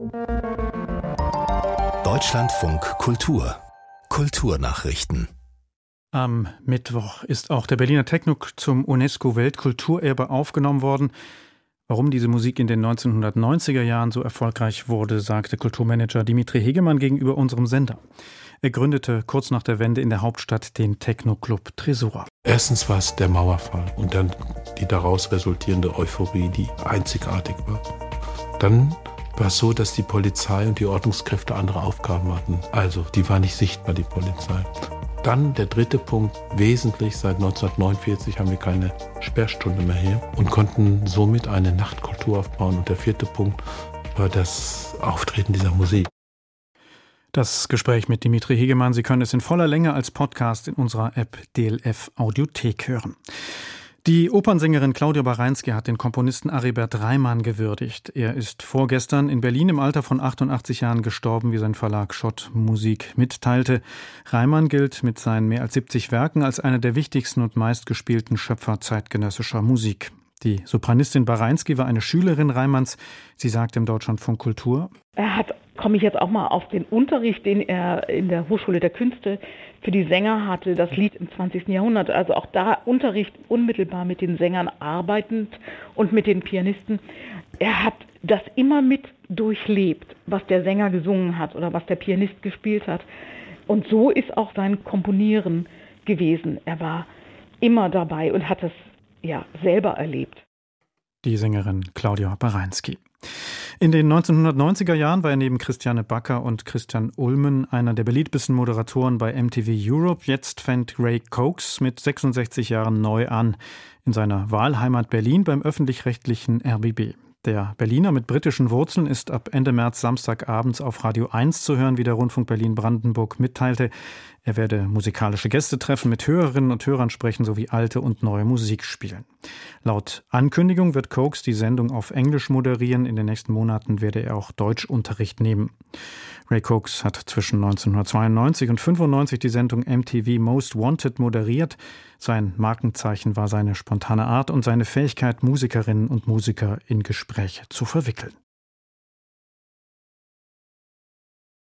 Deutschlandfunk Kultur. Kulturnachrichten. Am Mittwoch ist auch der Berliner Techno-Club zum UNESCO-Weltkulturerbe aufgenommen worden. Warum diese Musik in den 1990er Jahren so erfolgreich wurde, sagte Kulturmanager Dimitri Hegemann gegenüber unserem Sender. Er gründete kurz nach der Wende in der Hauptstadt den Techno-Club Tresor. Erstens war es der Mauerfall und dann die daraus resultierende Euphorie, die einzigartig war. Dann war es so, dass die Polizei und die Ordnungskräfte andere Aufgaben hatten. Also, die war nicht sichtbar, die Polizei. Dann der dritte Punkt, wesentlich seit 1949 haben wir keine Sperrstunde mehr hier und konnten somit eine Nachtkultur aufbauen. Und der vierte Punkt war das Auftreten dieser Musik. Das Gespräch mit Dimitri Hegemann, Sie können es in voller Länge als Podcast in unserer App DLF Audiothek hören. Die Opernsängerin Claudia Bareiński hat den Komponisten Aribert Reimann gewürdigt. Er ist vorgestern in Berlin im Alter von 88 Jahren gestorben, wie sein Verlag Schott Musik mitteilte. Reimann gilt mit seinen mehr als 70 Werken als einer der wichtigsten und meistgespielten Schöpfer zeitgenössischer Musik. Die Sopranistin Bareiński war eine Schülerin Reimanns. Sie sagt im Deutschlandfunk Kultur: Komme ich jetzt auch mal auf den Unterricht, den er in der Hochschule der Künste für die Sänger hatte, das Lied im 20. Jahrhundert. Also auch da Unterricht unmittelbar mit den Sängern arbeitend und mit den Pianisten. Er hat das immer mit durchlebt, was der Sänger gesungen hat oder was der Pianist gespielt hat. Und so ist auch sein Komponieren gewesen. Er war immer dabei und hat es selber erlebt. Die Sängerin Claudia Bareiński. In den 1990er Jahren war er neben Christiane Backer und Christian Ulmen einer der beliebtesten Moderatoren bei MTV Europe. Jetzt fängt Ray Coax mit 66 Jahren neu an in seiner Wahlheimat Berlin beim öffentlich-rechtlichen RBB. Der Berliner mit britischen Wurzeln ist ab Ende März samstagabends auf Radio 1 zu hören, wie der Rundfunk Berlin-Brandenburg mitteilte. Er werde musikalische Gäste treffen, mit Hörerinnen und Hörern sprechen sowie alte und neue Musik spielen. Laut Ankündigung wird Coax die Sendung auf Englisch moderieren. In den nächsten Monaten werde er auch Deutschunterricht nehmen. Ray Coax hat zwischen 1992 und 1995 die Sendung MTV Most Wanted moderiert. Sein Markenzeichen war seine spontane Art und seine Fähigkeit, Musikerinnen und Musiker in Gespräche zu verwickeln.